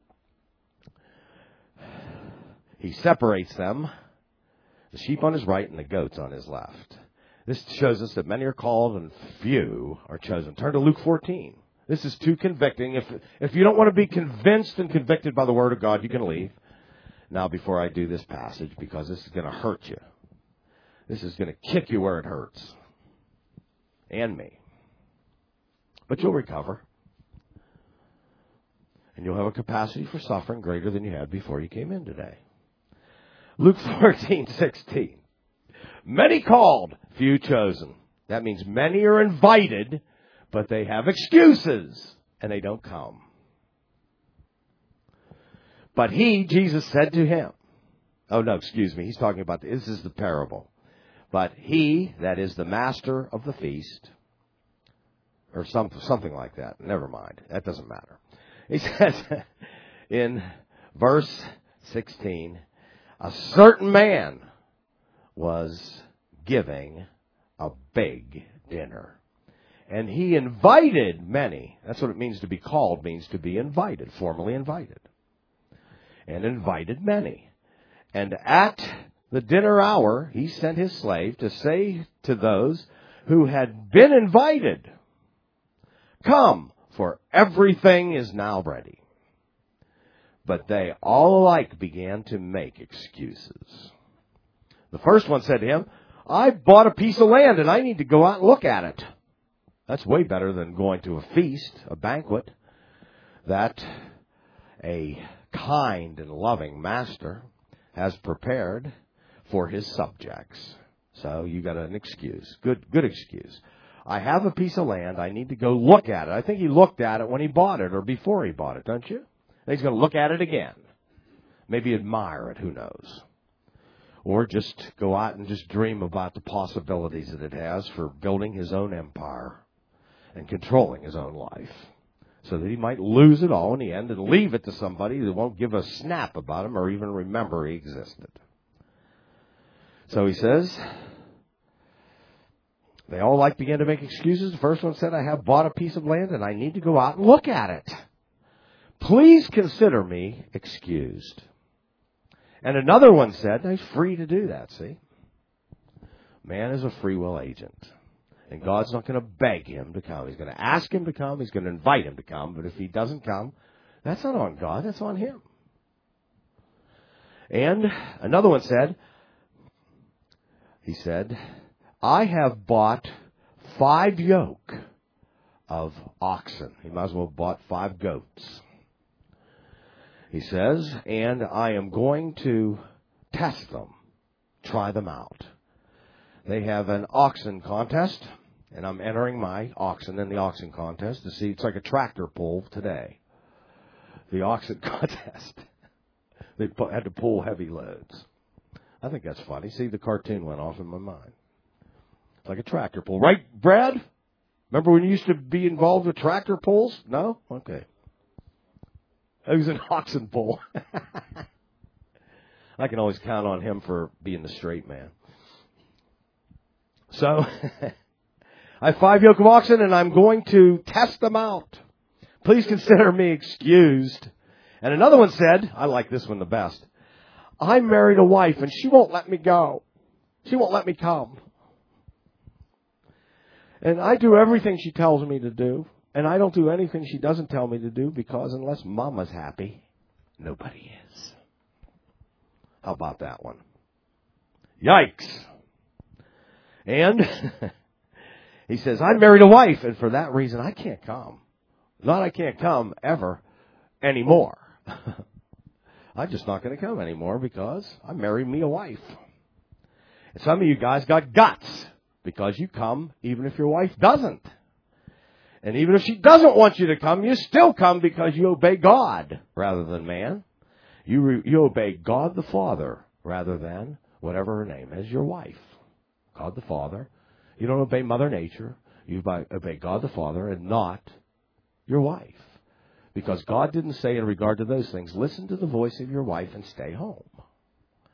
B: he separates them. The sheep on his right and the goats on his left. This shows us that many are called and few are chosen. Turn to Luke 14. This is too convicting. If you don't want to be convinced and convicted by the Word of God, you can leave now before I do this passage, because this is going to hurt you. This is going to kick you where it hurts. And me. But you'll recover. And you'll have a capacity for suffering greater than you had before you came in today. Luke 14:16. Many called, few chosen. That means many are invited, but they have excuses, and they don't come. But he, Jesus, said to him, he's talking about, this is the parable. But he, that is the master of the feast, or something like that. Never mind. That doesn't matter. He says in verse 16, a certain man was giving a big dinner. And he invited many. That's what it means to be called, means to be invited, formally invited. And invited many. And at the dinner hour, he sent his slave to say to those who had been invited, come, for everything is now ready. But they all alike began to make excuses. The first one said to him, I bought a piece of land and I need to go out and look at it. That's way better than going to a feast, a banquet, that a kind and loving master has prepared for his subjects. So you got an excuse. Good excuse. I have a piece of land. I need to go look at it. I think he looked at it when he bought it or before he bought it, don't you? He's going to look at it again. Maybe admire it, who knows. Or just go out and just dream about the possibilities that it has for building his own empire and controlling his own life. So that he might lose it all in the end and leave it to somebody that won't give a snap about him or even remember he existed. So he says, they all began to make excuses. The first one said, I have bought a piece of land and I need to go out and look at it. Please consider me excused. And another one said, he's free to do that, see? Man is a free will agent. And God's not going to beg him to come. He's going to ask him to come. He's going to invite him to come. But if he doesn't come, that's not on God. That's on him. And another one said, he said, I have bought 5 yoke of oxen. He might as well have bought 5 goats. He says, and I am going to test them, try them out. They have an oxen contest, and I'm entering my oxen in the oxen contest to see. It's like a tractor pull today. The oxen contest. They had to pull heavy loads. I think that's funny. See, the cartoon went off in my mind. It's like a tractor pull. Right, Brad? Remember when you used to be involved with tractor pulls? No? Okay. It was an oxen pull. I can always count on him for being the straight man. So, I have 5 yoke of oxen and I'm going to test them out. Please consider me excused. And another one said, I like this one the best, I married a wife and she won't let me go. She won't let me come. And I do everything she tells me to do. And I don't do anything she doesn't tell me to do because unless Mama's happy, nobody is. How about that one? Yikes. And he says, I married a wife, and for that reason I can't come. Not I can't come ever anymore. I'm just not going to come anymore because I married me a wife. And some of you guys got guts because you come even if your wife doesn't. And even if she doesn't want you to come, you still come because you obey God rather than man. You obey God the Father rather than whatever her name is, your wife. God the Father. You don't obey Mother Nature. You obey God the Father and not your wife. Because God didn't say in regard to those things, listen to the voice of your wife and stay home.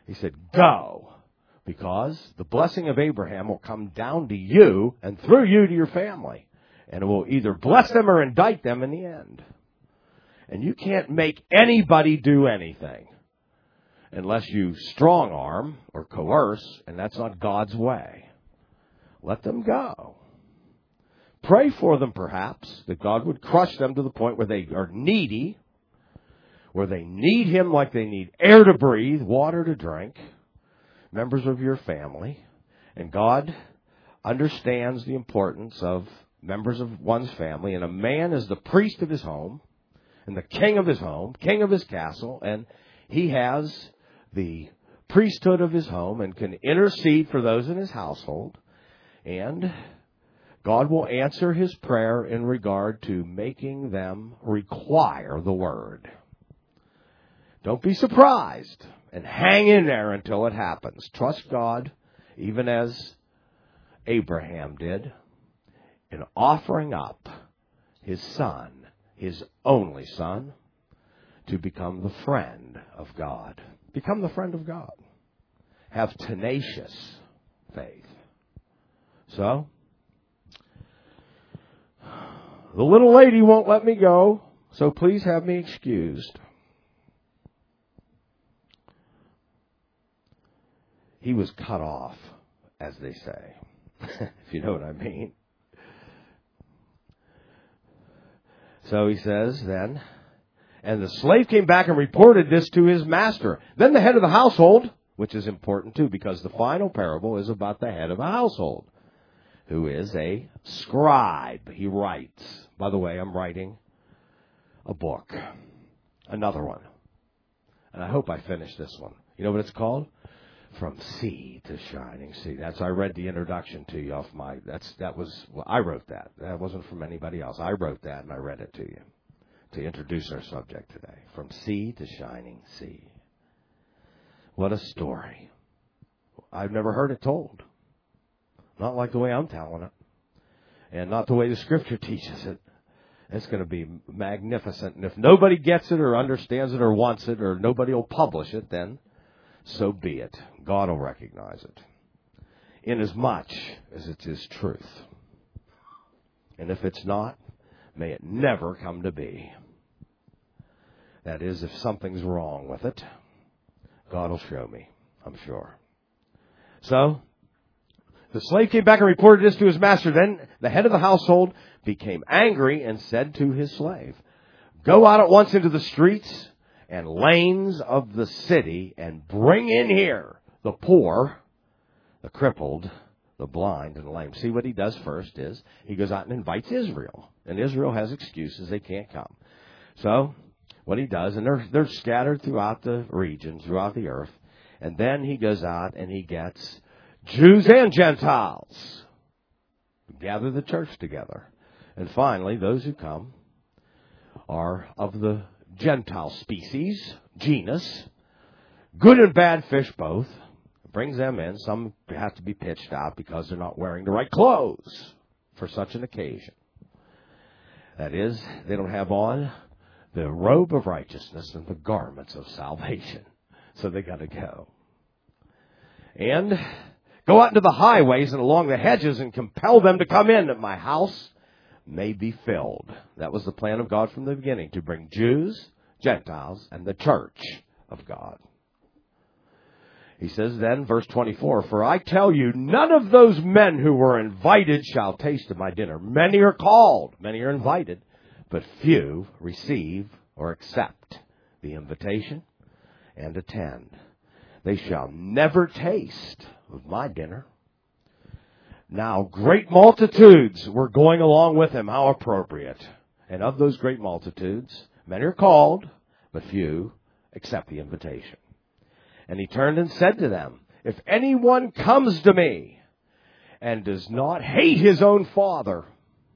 B: He said, go, because the blessing of Abraham will come down to you and through you to your family. And it will either bless them or indict them in the end. And you can't make anybody do anything unless you strong arm or coerce, and that's not God's way. Let them go. Pray for them, perhaps, that God would crush them to the point where they are needy, where they need Him like they need air to breathe, water to drink, members of your family. And God understands the importance of members of one's family, and a man is the priest of his home, and the king of his home, king of his castle, and he has the priesthood of his home and can intercede for those in his household, and God will answer his prayer in regard to making them require the word. Don't be surprised, and hang in there until it happens. Trust God, even as Abraham did, in offering up his son, his only son, to become the friend of God. Become the friend of God. Have tenacious faith. So, the little lady won't let me go, so please have me excused. He was cut off, as they say, if you know what I mean. So he says then, and the slave came back and reported this to his master. Then the head of the household, which is important too, because the final parable is about the head of a household, who is a scribe. He writes. By the way, I'm writing a book, another one. And I hope I finish this one. You know what it's called? From Sea to Shining Sea. I read the introduction to you off my, I wrote that. That wasn't from anybody else. I wrote that and I read it to you to introduce our subject today. From Sea to Shining Sea. What a story. I've never heard it told. Not like the way I'm telling it. And not the way the Scripture teaches it. It's going to be magnificent. And if nobody gets it or understands it or wants it or nobody will publish it, then so be it. God will recognize it. Inasmuch as it is truth. And if it's not, may it never come to be. That is, if something's wrong with it, God will show me, I'm sure. So, the slave came back and reported this to his master. Then the head of the household became angry and said to his slave, go out at once into the streets and lanes of the city and bring in here the poor, the crippled, the blind, and the lame. See, what he does first is he goes out and invites Israel. And Israel has excuses. They can't come. So what he does, and they're scattered throughout the region, throughout the earth. And then he goes out and he gets Jews and Gentiles. Gather the church together. And finally, those who come are of the Gentile species, genus, good and bad fish both. Brings them in. Some have to be pitched out because they're not wearing the right clothes for such an occasion. That is, they don't have on the robe of righteousness and the garments of salvation. So they got to go. And go out into the highways and along the hedges and compel them to come in, that my house may be filled. That was the plan of God from the beginning, to bring Jews, Gentiles, and the church of God. He says then, verse 24, for I tell you, none of those men who were invited shall taste of my dinner. Many are called, many are invited, but few receive or accept the invitation and attend. They shall never taste of my dinner. Now, great multitudes were going along with him. How appropriate. And of those great multitudes, many are called, but few accept the invitation. And he turned and said to them, if anyone comes to me and does not hate his own father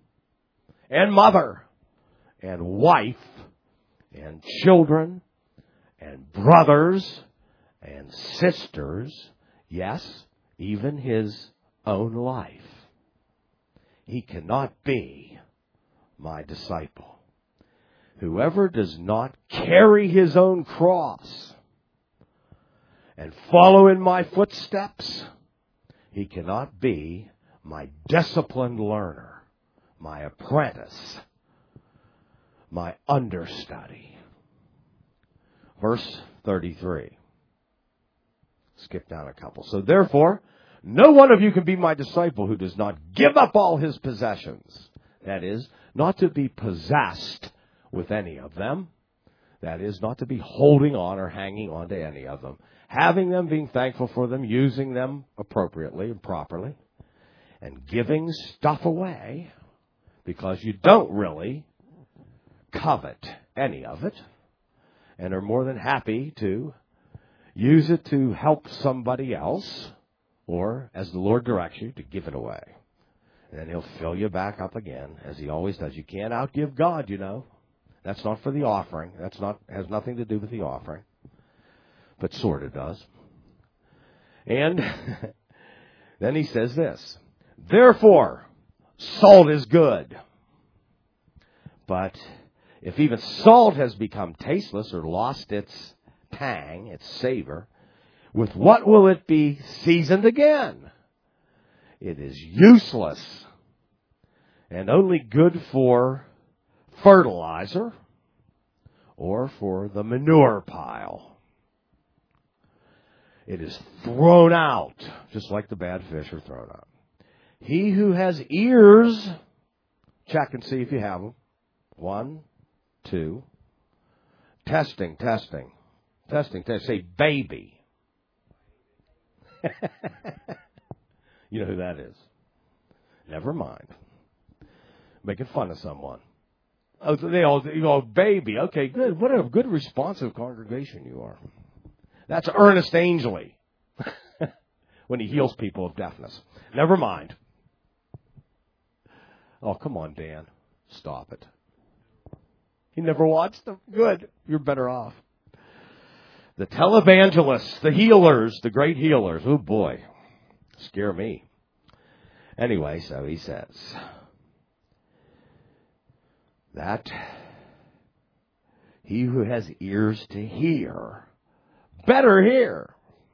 B: and mother and wife and children and brothers and sisters, yes, even his own life, he cannot be my disciple. Whoever does not carry his own cross and follow in my footsteps, he cannot be my disciplined learner, my apprentice, my understudy. Verse 33. Skip down a couple. So therefore, no one of you can be my disciple who does not give up all his possessions. That is, not to be possessed with any of them. That is, not to be holding on or hanging on to any of them. Having them, being thankful for them, using them appropriately and properly, and giving stuff away because you don't really covet any of it and are more than happy to use it to help somebody else, or, as the Lord directs you, to give it away. And then he'll fill you back up again, as he always does. You can't outgive God, you know. That's not for the offering. Has nothing to do with the offering. But sort of does. And then he says this. Therefore, salt is good. But if even salt has become tasteless or lost its tang, its savor, with what will it be seasoned again? It is useless and only good for fertilizer or for the manure pile. It is thrown out, just like the bad fish are thrown out. He who has ears, check and see if you have them. 1, 2. Testing. Say baby. You know who that is. Never mind. Making fun of someone. Oh, they all, baby. Okay, good. What a good responsive congregation you are. That's Ernest Angley when he heals people of deafness. Never mind. Oh, come on, Dan. Stop it. He never watched them. Good. You're better off. The televangelists, the healers, the great healers. Oh, boy. Scare me. Anyway, so he says that he who has ears to hear, better hear.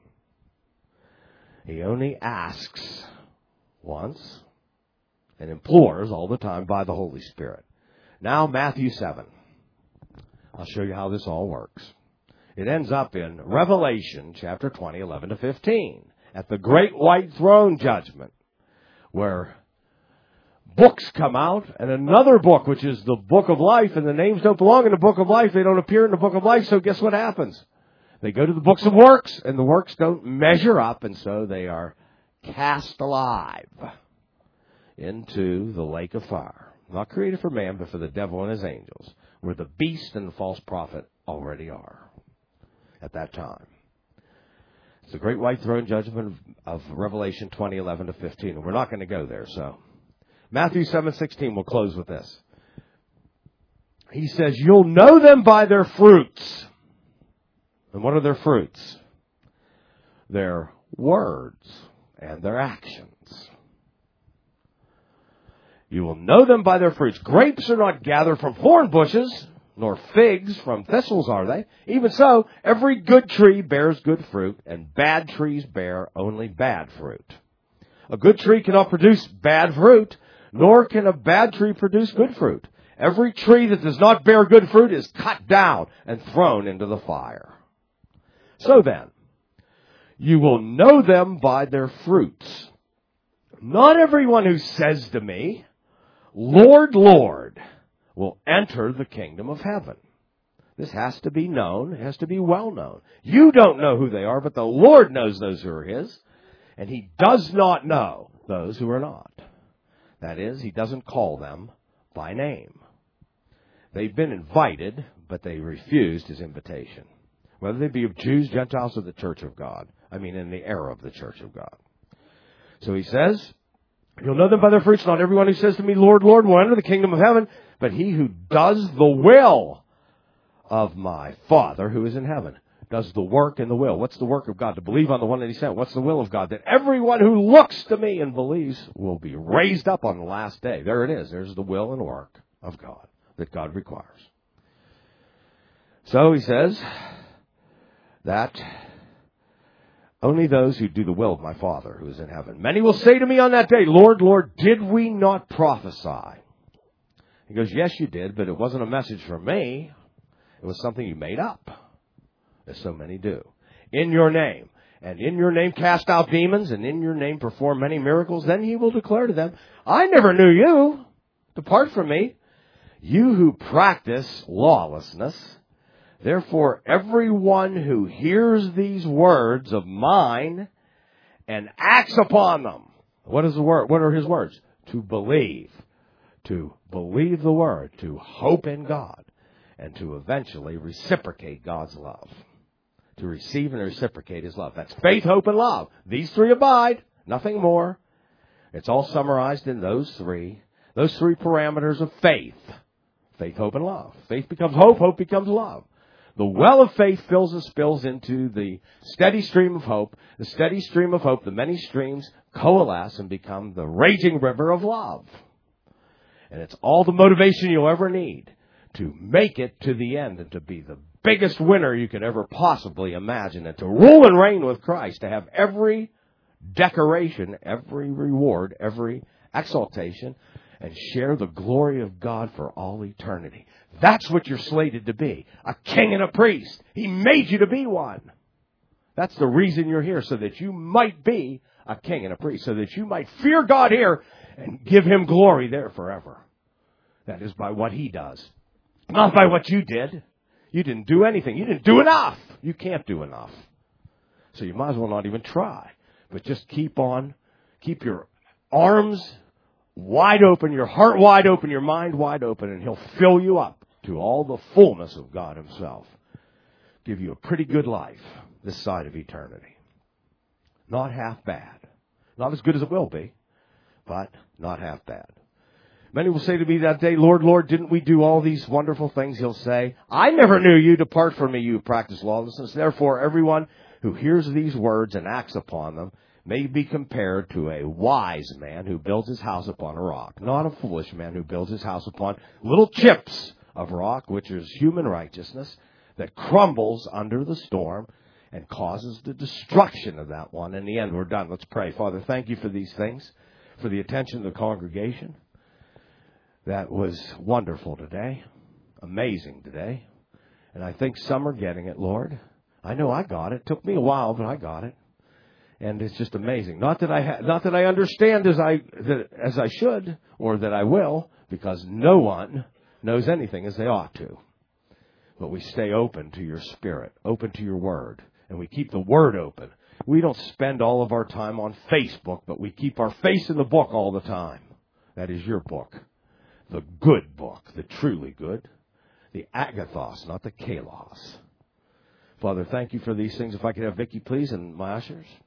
B: He only asks once and implores all the time by the Holy Spirit. Now, Matthew 7. I'll show you how this all works. It ends up in Revelation chapter 20, 11 to 15, at the great white throne judgment, where books come out, and another book, which is the book of life, and the names don't belong in the book of life. They don't appear in the book of life, so guess what happens? They go to the books of works, and the works don't measure up, and so they are cast alive into the lake of fire. Not created for man, but for the devil and his angels, where the beast and the false prophet already are at that time. It's the great white throne judgment of Revelation 20, 11 to 15. And we're not going to go there, so. Matthew 7:16, we'll close with this. He says, you'll know them by their fruits. And what are their fruits? Their words and their actions. You will know them by their fruits. Grapes are not gathered from thorn bushes, nor figs from thistles are they. Even so, every good tree bears good fruit, and bad trees bear only bad fruit. A good tree cannot produce bad fruit, nor can a bad tree produce good fruit. Every tree that does not bear good fruit is cut down and thrown into the fire. So then, you will know them by their fruits. Not everyone who says to me, Lord, Lord, will enter the kingdom of heaven. This has to be known. It has to be well known. You don't know who they are, but the Lord knows those who are his. And he does not know those who are not. That is, he doesn't call them by name. They've been invited, but they refused his invitation. Whether they be of Jews, Gentiles, or the church of God. I mean, in the era of the church of God. So he says, you'll know them by their fruits. Not everyone who says to me, Lord, Lord, will enter the kingdom of heaven, but he who does the will of my Father who is in heaven. Does the work and the will. What's the work of God? To believe on the one that he sent. What's the will of God? That everyone who looks to me and believes will be raised up on the last day. There it is. There's the will and work of God that God requires. So he says that Only those who do the will of my Father who is in heaven. Many will say to me on that day, Lord, Lord, did we not prophesy? He goes, yes, you did, but it wasn't a message from me. It was something you made up, as so many do. In your name. And in your name cast out demons, and in your name perform many miracles. Then he will declare to them, I never knew you. Depart from me, you who practice lawlessness. Therefore, everyone who hears these words of mine and acts upon them. What is the word? What are his words? To believe. To believe the word. To hope in God. And to eventually reciprocate God's love. To receive and reciprocate his love. That's faith, hope, and love. These three abide. Nothing more. It's all summarized in those three parameters of faith. Faith, hope, and love. Faith becomes hope. Hope becomes love. The well of faith fills and spills into the steady stream of hope. The steady stream of hope, the many streams coalesce and become the raging river of love. And it's all the motivation you'll ever need to make it to the end and to be the biggest winner you could ever possibly imagine, and to rule and reign with Christ, to have every decoration, every reward, every exaltation, and share the glory of God for all eternity. That's what you're slated to be, a king and a priest. He made you to be one. That's the reason you're here, so that you might be a king and a priest, so that you might fear God here and give him glory there forever. That is by what he does, not by what you did. You didn't do anything. You didn't do enough. You can't do enough. So you might as well not even try. But just keep on. Keep your arms wide open, your heart wide open, your mind wide open, and he'll fill you up to all the fullness of God himself. Give you a pretty good life this side of eternity. Not half bad. Not as good as it will be, but not half bad. Many will say to me that day, Lord, Lord, didn't we do all these wonderful things? He'll say, I never knew you. Depart from me, you who practice lawlessness. Therefore, everyone who hears these words and acts upon them may be compared to a wise man who builds his house upon a rock, not a foolish man who builds his house upon little chips of rock, which is human righteousness, that crumbles under the storm and causes the destruction of that one. In the end, we're done. Let's pray. Father, thank you for these things, for the attention of the congregation. That was wonderful today, amazing today, and I think some are getting it, Lord. I know I got it. It took me a while, but I got it, and it's just amazing. Not that I understand as I should or that I will, because no one knows anything as they ought to. But we stay open to your Spirit, open to your Word, and we keep the Word open. We don't spend all of our time on Facebook, but we keep our face in the book all the time. That is your book. The good book, the truly good, the agathos, not the kalos. Father, thank you for these things. If I could have Vicki, please, and my ushers.